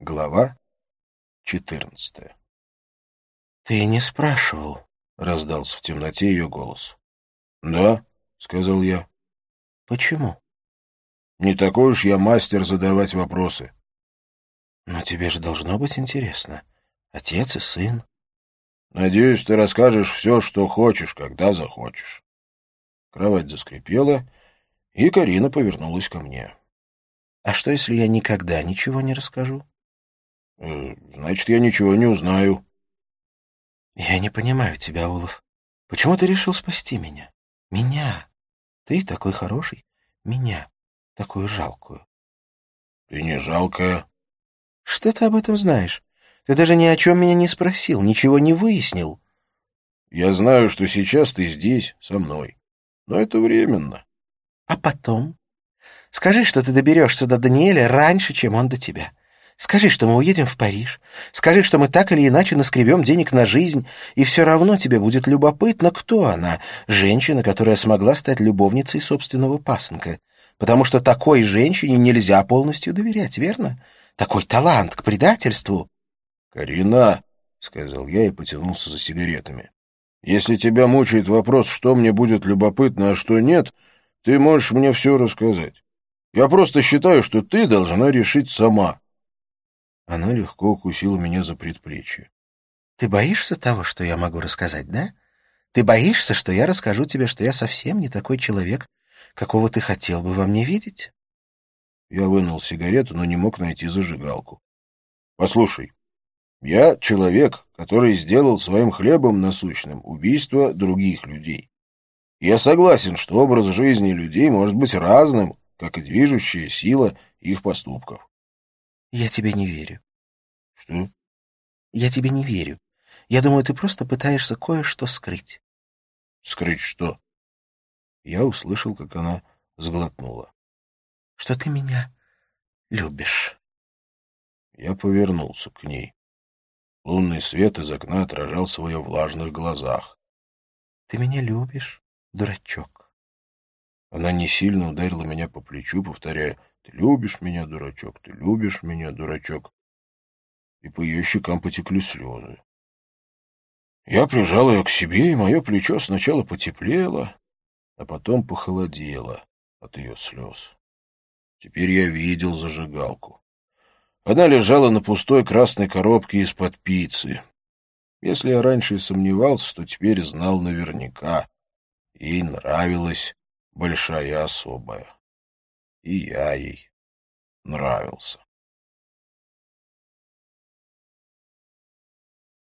Глава 14. «Ты не спрашивал», — раздался в темноте ее голос. «Да», — сказал я. «Почему?» «Не такой уж я мастер задавать вопросы». «Но тебе же должно быть интересно. Отец и сын». «Надеюсь, ты расскажешь все, что хочешь, когда захочешь». Кровать заскрипела, и Карина повернулась ко мне. «А что, если я никогда ничего не расскажу?» «Значит, я ничего не узнаю». «Я не понимаю тебя, Олаф. Почему ты решил спасти меня? Меня. Ты такой хороший. Меня. Такую жалкую». «Ты не жалкая». «Что ты об этом знаешь? Ты даже ни о чем меня не спросил, ничего не выяснил». «Я знаю, что сейчас ты здесь, со мной. Но это временно». «А потом? Скажи, что ты доберешься до Даниэля раньше, чем он до тебя. Скажи, что мы уедем в Париж. Скажи, что мы так или иначе наскребем денег на жизнь, и все равно тебе будет любопытно, кто она, женщина, которая смогла стать любовницей собственного пасынка. Потому что такой женщине нельзя полностью доверять, верно? Такой талант к предательству». «Карина», — сказал я и потянулся за сигаретами, — «если тебя мучает вопрос, что мне будет любопытно, а что нет, ты можешь мне все рассказать. Я просто считаю, что ты должна решить сама». Она легко укусила меня за предплечье. «Ты боишься того, что я могу рассказать, да? Ты боишься, что я расскажу тебе, что я совсем не такой человек, какого ты хотел бы во мне видеть?» Я вынул сигарету, но не мог найти зажигалку. «Послушай, я человек, который сделал своим хлебом насущным убийство других людей. Я согласен, что образ жизни людей может быть разным, как и движущая сила их поступков». «Я тебе не верю. «Что?» Я тебе не верю. Я думаю, ты просто пытаешься кое-что скрыть». «Скрыть что?» Я услышал, как она сглотнула. «Что ты меня любишь». Я повернулся к ней. Лунный свет из окна отражался в ее влажных глазах. «Ты меня любишь, дурачок». Она не сильно ударила меня по плечу, повторяя: «Ты любишь меня, дурачок, ты любишь меня, дурачок». И по ее щекам потекли слезы. Я прижал ее к себе, и мое плечо сначала потеплело, а потом похолодело от ее слез. Теперь я видел зажигалку. Она лежала на пустой красной коробке из-под пиццы. Если я раньше и сомневался, то теперь знал наверняка. Ей нравилась большая особая. И я ей нравился.